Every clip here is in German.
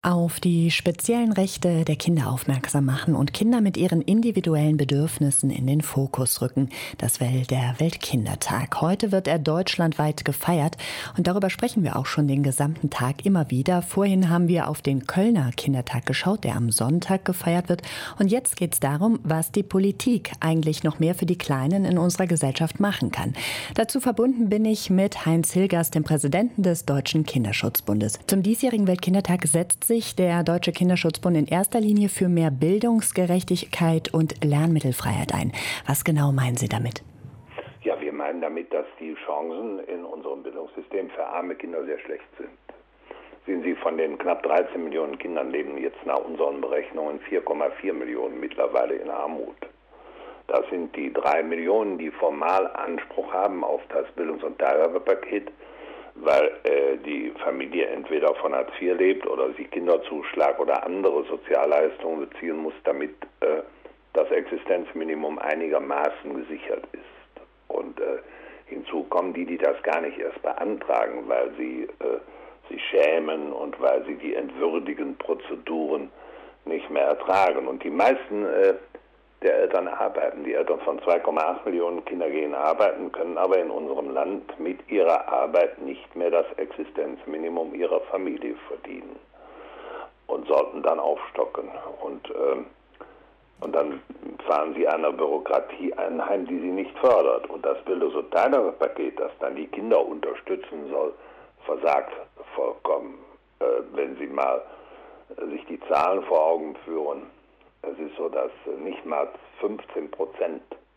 Auf die speziellen Rechte der Kinder aufmerksam machen und Kinder mit ihren individuellen Bedürfnissen in den Fokus rücken. Das will der Weltkindertag. Heute wird er deutschlandweit gefeiert und darüber sprechen wir auch schon den gesamten Tag immer wieder. Vorhin haben wir auf den Kölner Kindertag geschaut, der am Sonntag gefeiert wird. Und jetzt geht es darum, was die Politik eigentlich noch mehr für die Kleinen in unserer Gesellschaft machen kann. Dazu verbunden bin ich mit Heinz Hilgers, dem Präsidenten des Deutschen Kinderschutzbundes. Zum diesjährigen Weltkindertag setzt sich der Deutsche Kinderschutzbund in erster Linie für mehr Bildungsgerechtigkeit und Lernmittelfreiheit ein. Was genau meinen Sie damit? Ja, wir meinen damit, dass die Chancen in unserem Bildungssystem für arme Kinder sehr schlecht sind. Sehen Sie, von den knapp 13 Millionen Kindern leben jetzt nach unseren Berechnungen 4,4 Millionen mittlerweile in Armut. Das sind die 3 Millionen, die formal Anspruch haben auf das Bildungs- und Teilhabepaket, weil die Familie entweder von Hartz IV lebt oder sich Kinderzuschlag oder andere Sozialleistungen beziehen muss, damit das Existenzminimum einigermaßen gesichert ist. Und hinzu kommen die das gar nicht erst beantragen, weil sie sich schämen und weil sie die entwürdigenden Prozeduren nicht mehr ertragen. Und die meisten der Eltern arbeiten. Die Eltern von 2,8 Millionen Kinder gehen arbeiten, können aber in unserem Land mit ihrer Arbeit nicht mehr das Existenzminimum ihrer Familie verdienen und sollten dann aufstocken. Und dann fahren sie einer Bürokratie anheim, die sie nicht fördert. Und das Bildungs- und Teilhabepaket, das dann die Kinder unterstützen soll, versagt vollkommen. Wenn Sie mal sich die Zahlen vor Augen führen, es ist so, dass nicht mal 15%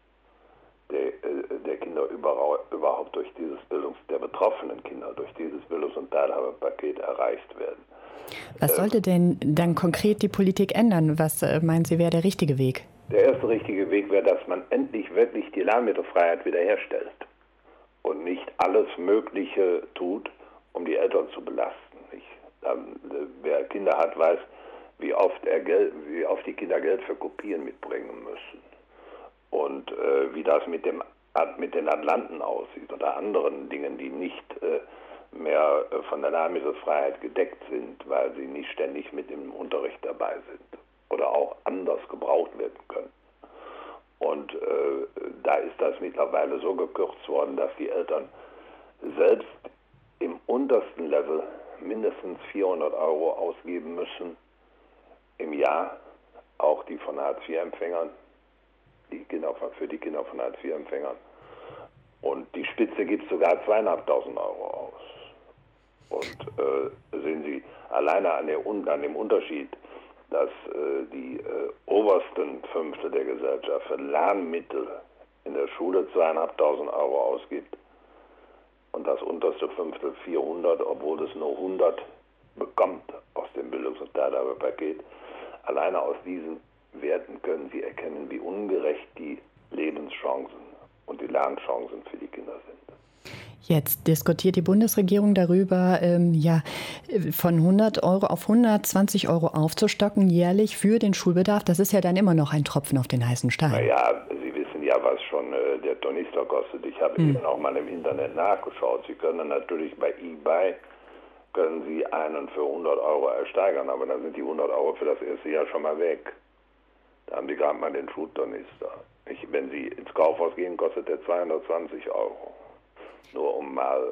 der Kinder überhaupt durch der betroffenen Kinder durch dieses Bildungs- und Teilhabepaket erreicht werden. Was sollte denn dann konkret die Politik ändern? Was meinen Sie, wäre der richtige Weg? Der erste richtige Weg wäre, dass man endlich wirklich die Lernmittelfreiheit wiederherstellt und nicht alles Mögliche tut, um die Eltern zu belasten. Wer Kinder hat, weiß, wie oft die Kinder Geld für Kopien mitbringen müssen und wie das mit den Atlanten aussieht oder anderen Dingen, die nicht mehr von der Lernmittelfreiheit gedeckt sind, weil sie nicht ständig mit im Unterricht dabei sind oder auch anders gebraucht werden können. Und da ist das mittlerweile so gekürzt worden, dass die Eltern selbst im untersten Level mindestens 400 € ausgeben müssen im Jahr, auch die von Hartz-IV-Empfängern, für die Kinder von Hartz-IV-Empfängern. Und die Spitze gibt sogar 2.500 € aus. Und sehen Sie alleine an dem Unterschied, dass die obersten Fünftel der Gesellschaft für Lernmittel in der Schule 2.500 € ausgibt und das unterste Fünftel 400, obwohl es nur 100 bekommt aus dem Bildungs- und Teilhabepaket. Alleine aus diesen Werten können Sie erkennen, wie ungerecht die Lebenschancen und die Lernchancen für die Kinder sind. Jetzt diskutiert die Bundesregierung darüber, von 100 € auf 120 € aufzustocken jährlich für den Schulbedarf. Das ist ja dann immer noch ein Tropfen auf den heißen Stein. Naja, Sie wissen ja, was schon der Tornister kostet. Ich habe eben auch mal im Internet nachgeschaut. Sie können natürlich bei eBay einen für 100 € ersteigern, aber dann sind die 100 € für das erste Jahr schon mal weg. Da haben Sie gerade mal den Schultornister. Wenn Sie ins Kaufhaus gehen, kostet der 220 €. Nur um mal,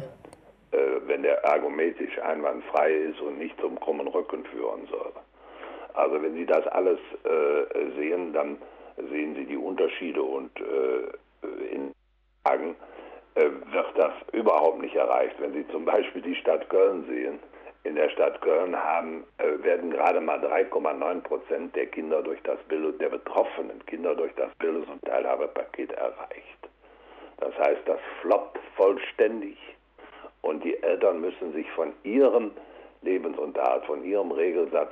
wenn der ergometrisch einwandfrei ist und nicht zum krummen Rücken führen soll. Also wenn Sie das alles sehen, dann sehen Sie die Unterschiede und in Tagen wird das überhaupt nicht erreicht. Wenn Sie zum Beispiel die Stadt Köln sehen, in der Stadt Köln werden gerade mal 3,9% der Kinder der betroffenen Kinder durch das Bildungs- und Teilhabepaket erreicht. Das heißt, das floppt vollständig und die Eltern müssen sich von ihrem Lebensunterhalt, von ihrem Regelsatz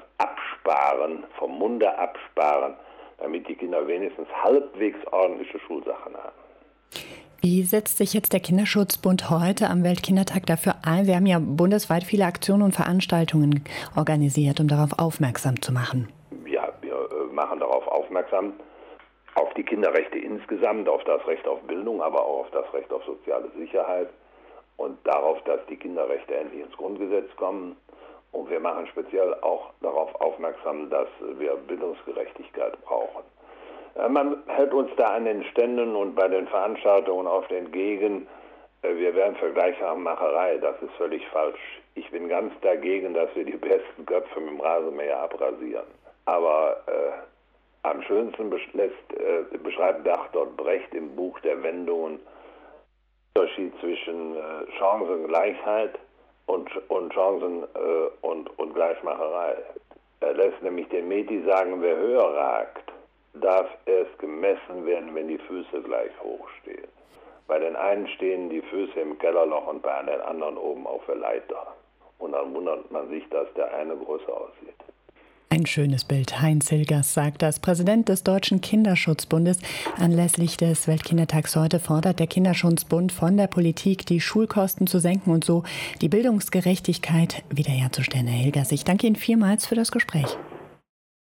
vom Munde absparen, damit die Kinder wenigstens halbwegs ordentliche Schulsachen haben. Wie setzt sich jetzt der Kinderschutzbund heute am Weltkindertag dafür ein? Wir haben ja bundesweit viele Aktionen und Veranstaltungen organisiert, um darauf aufmerksam zu machen. Ja, wir machen darauf aufmerksam, auf die Kinderrechte insgesamt, auf das Recht auf Bildung, aber auch auf das Recht auf soziale Sicherheit und darauf, dass die Kinderrechte endlich ins Grundgesetz kommen Und wir machen speziell auch darauf aufmerksam, dass wir Bildungsgerechtigkeit brauchen. Man hält uns da an den Ständen und bei den Veranstaltungen oft entgegen, wir wären für Gleichmacherei. Das ist völlig falsch. Ich bin ganz dagegen, dass wir die besten Köpfe mit dem Rasenmäher abrasieren. Aber am schönsten beschreibt Bertolt Brecht im Buch der Wendungen den Unterschied zwischen Chancengleichheit und Chancen und Gleichmacherei. Er lässt nämlich den Meti sagen, wer höher ragt, darf erst gemessen werden, wenn die Füße gleich hoch stehen. Bei den einen stehen die Füße im Kellerloch und bei den anderen oben auf der Leiter. Und dann wundert man sich, dass der eine größer aussieht. Ein schönes Bild. Heinz Hilgers sagt das. Präsident des Deutschen Kinderschutzbundes. Anlässlich des Weltkindertags heute fordert der Kinderschutzbund von der Politik, die Schulkosten zu senken und so die Bildungsgerechtigkeit wiederherzustellen. Herr Hilgers, ich danke Ihnen vielmals für das Gespräch.